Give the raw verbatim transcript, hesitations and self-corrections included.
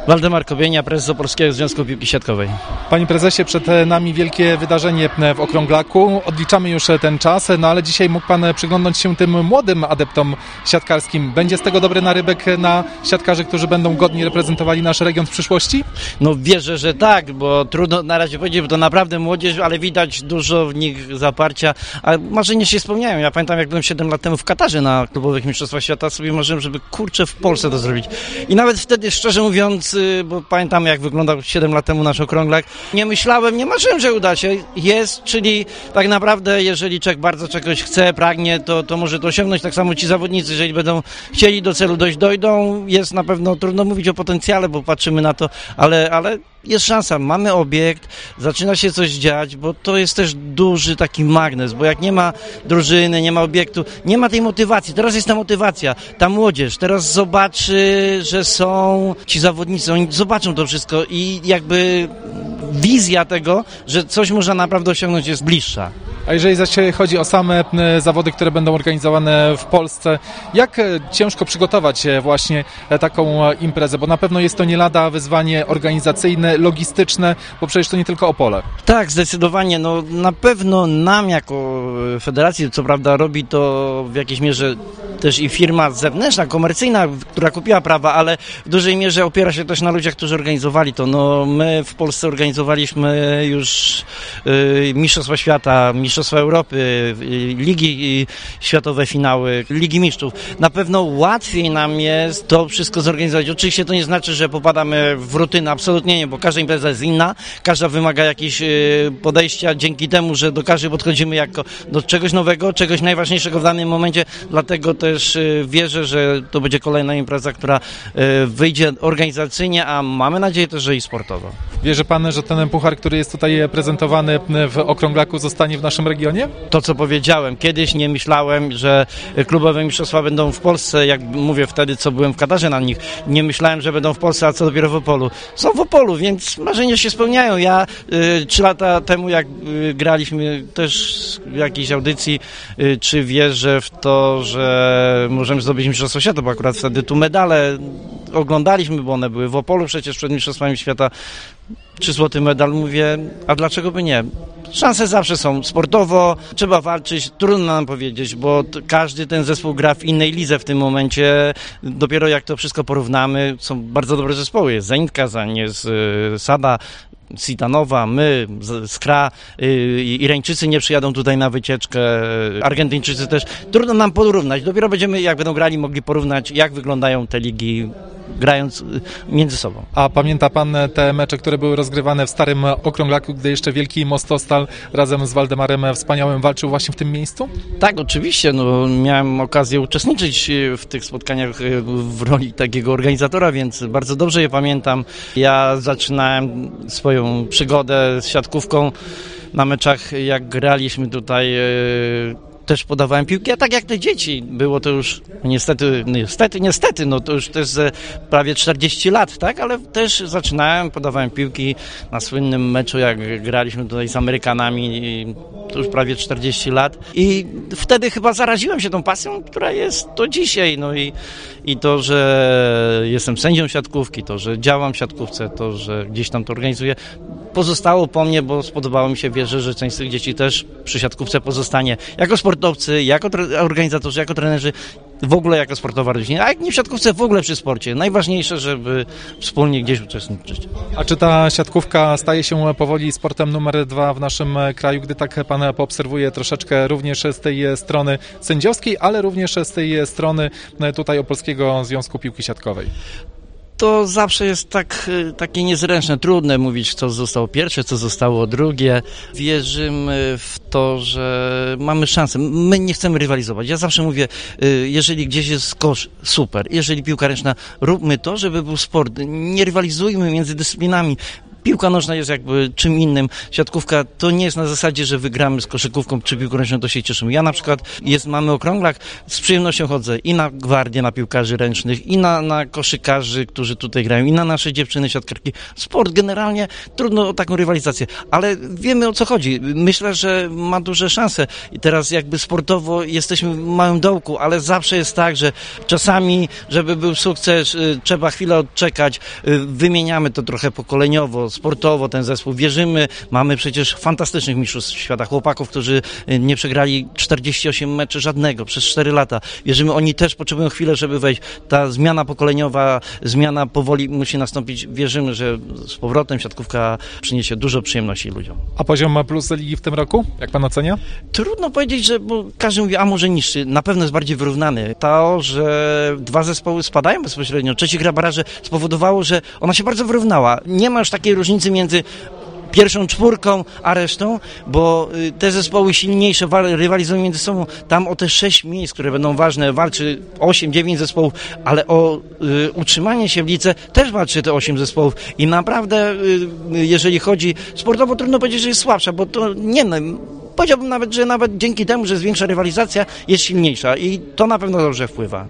Waldemar Kobienia, prezes Opolskiego Związku Piłki Siatkowej. Panie prezesie, przed nami wielkie wydarzenie w Okrąglaku. Odliczamy już ten czas, no ale dzisiaj mógł pan przyglądnąć się tym młodym adeptom siatkarskim. Będzie z tego dobry narybek na siatkarzy, którzy będą godnie reprezentowali nasz region w przyszłości? No wierzę, że tak, bo trudno na razie powiedzieć, bo to naprawdę młodzież, ale widać dużo w nich zaparcia. A marzenia się spełniają. Ja pamiętam, jak byłem siedem lat temu w Katarze na klubowych mistrzostwach świata, sobie marzyłem, żeby kurczę w Polsce to zrobić. I nawet wtedy, szczerze mówiąc, bo pamiętam, jak wyglądał siedem lat temu nasz Okrąglak, nie myślałem, nie marzyłem, że uda się. Jest, czyli tak naprawdę, jeżeli człowiek bardzo czegoś chce, pragnie, to, to może to osiągnąć. Tak samo ci zawodnicy, jeżeli będą chcieli do celu dojść, dojdą. Jest na pewno trudno mówić o potencjale, bo patrzymy na to, ale, ale jest szansa. Mamy obiekt, zaczyna się coś dziać, bo to jest też duży taki magnes, bo jak nie ma drużyny, nie ma obiektu, nie ma tej motywacji. Teraz jest ta motywacja, ta młodzież. Teraz zobaczy, że są ci zawodnicy, oni zobaczą to wszystko i jakby wizja tego, że coś można naprawdę osiągnąć, jest bliższa. A jeżeli zaś chodzi o same zawody, które będą organizowane w Polsce, jak ciężko przygotować właśnie taką imprezę? Bo na pewno jest to nie lada wyzwanie organizacyjne, logistyczne, bo przecież to nie tylko Opole. Tak, zdecydowanie. No, na pewno nam jako federacji, co prawda robi to w jakiejś mierze też i firma zewnętrzna, komercyjna, która kupiła prawa, ale w dużej mierze opiera się też na ludziach, którzy organizowali to. No, my w Polsce organizowaliśmy już y, Mistrzostwa Świata, Mistrzostwa Europy, y, Ligi y, Światowe finały, Ligi Mistrzów. Na pewno łatwiej nam jest to wszystko zorganizować. Oczywiście to nie znaczy, że popadamy w rutynę, absolutnie nie, bo każda impreza jest inna, każda wymaga jakichś y, podejścia dzięki temu, że do każdej podchodzimy jako do czegoś nowego, czegoś najważniejszego w danym momencie, dlatego też y, wierzę, że to będzie kolejna impreza, która y, wyjdzie organizacyjnie, a mamy nadzieję też, że i sportowo. Wierzy pan, że ten puchar, który jest tutaj prezentowany w Okrąglaku, zostanie w naszym regionie? To, co powiedziałem. Kiedyś nie myślałem, że klubowe mistrzostwa będą w Polsce, jak mówię wtedy, co byłem w Katarze na nich. Nie myślałem, że będą w Polsce, a co dopiero w Opolu. Są w Opolu, więc marzenia się spełniają. Ja y, trzy lata temu, jak y, graliśmy też w jakiejś audycji, y, czy wierzę w to, że możemy zdobyć mistrzostwo świata, bo akurat wtedy tu medale oglądaliśmy, bo one były w Opolu przecież przed mistrzostwami świata. Czy złoty medal, mówię, a dlaczego by nie? Szanse zawsze są. Sportowo trzeba walczyć, trudno nam powiedzieć, bo t- każdy ten zespół gra w innej lidze w tym momencie. Dopiero jak to wszystko porównamy, są bardzo dobre zespoły. Jest Zenit Kazań, jest y, Sada, Citanowa, my, Skra, y, Irańczycy nie przyjadą tutaj na wycieczkę, Argentyńczycy też. Trudno nam porównać. Dopiero będziemy, jak będą grali, mogli porównać, jak wyglądają te ligi, grając między sobą. A pamięta pan te mecze, które były rozgrywane w starym Okrąglaku, gdy jeszcze Wielki Mostostal razem z Waldemarem Wspaniałym walczył właśnie w tym miejscu? Tak, oczywiście. No, miałem okazję uczestniczyć w tych spotkaniach w roli takiego organizatora, więc bardzo dobrze je pamiętam. Ja zaczynałem swoją przygodę z siatkówką na meczach, jak graliśmy tutaj. Też podawałem piłki, a tak jak te dzieci. Było to już niestety, niestety, niestety, no to już też ze prawie czterdzieści lat, tak? Ale też zaczynałem, podawałem piłki na słynnym meczu, jak graliśmy tutaj z Amerykanami, to już prawie czterdzieści lat. I wtedy chyba zaraziłem się tą pasją, która jest do dzisiaj. No i, i to, że jestem sędzią siatkówki, to, że działam w siatkówce, to, że gdzieś tam to organizuję, pozostało po mnie, bo spodobało mi się, wierzę, że część z tych dzieci też przy siatkówce pozostanie. Jako sportowcy, jako tre- organizatorzy, jako trenerzy, w ogóle jako sportowa rodzina, a jak nie w siatkówce, w ogóle przy sporcie. Najważniejsze, żeby wspólnie gdzieś uczestniczyć. A czy ta siatkówka staje się powoli sportem numer dwa w naszym kraju, gdy tak pan poobserwuje troszeczkę również z tej strony sędziowskiej, ale również z tej strony tutaj Opolskiego Związku Piłki Siatkowej? To zawsze jest tak, takie niezręczne, trudne mówić, co zostało pierwsze, co zostało drugie. Wierzymy w to, że mamy szansę. My nie chcemy rywalizować. Ja zawsze mówię, jeżeli gdzieś jest kosz, super. Jeżeli piłka ręczna, róbmy to, żeby był sport. Nie rywalizujmy między dyscyplinami. piłka nożna jest jakby czym innym. Siatkówka to nie jest na zasadzie, że wygramy z koszykówką czy piłką ręczną, to się cieszymy. Ja na przykład jest, mamy okrąglak, z przyjemnością chodzę i na gwardię, na piłkarzy ręcznych, i na, na koszykarzy, którzy tutaj grają, i na nasze dziewczyny siatkarki. Sport generalnie trudno o taką rywalizację, ale wiemy, o co chodzi. Myślę, że ma duże szanse. I teraz jakby sportowo jesteśmy w małym dołku, ale zawsze jest tak, że czasami, żeby był sukces, trzeba chwilę odczekać. Wymieniamy to trochę pokoleniowo, sportowo ten zespół. Wierzymy, mamy przecież fantastycznych mistrzów świata, chłopaków, którzy nie przegrali czterdzieści osiem meczy żadnego przez cztery lata. Wierzymy, oni też potrzebują chwilę, żeby wejść. Ta zmiana pokoleniowa, zmiana powoli musi nastąpić. Wierzymy, że z powrotem siatkówka przyniesie dużo przyjemności ludziom. A poziom plus ligi w tym roku? Jak pan ocenia? Trudno powiedzieć, że bo każdy mówi, a może niższy. Na pewno jest bardziej wyrównany. To, że dwa zespoły spadają bezpośrednio, trzeci gra baraże, spowodowało, że ona się bardzo wyrównała. Nie ma już takiej różnicy między pierwszą czwórką a resztą, bo te zespoły silniejsze rywalizują między sobą. Tam o te sześć miejsc, które będą ważne, walczy osiem dziewięć zespołów, ale o y, utrzymanie się w lidze też walczy te osiem zespołów. I naprawdę, y, jeżeli chodzi sportowo, trudno powiedzieć, że jest słabsza, bo to nie no, powiedziałbym nawet, że nawet dzięki temu, że jest większa rywalizacja, jest silniejsza i to na pewno dobrze wpływa.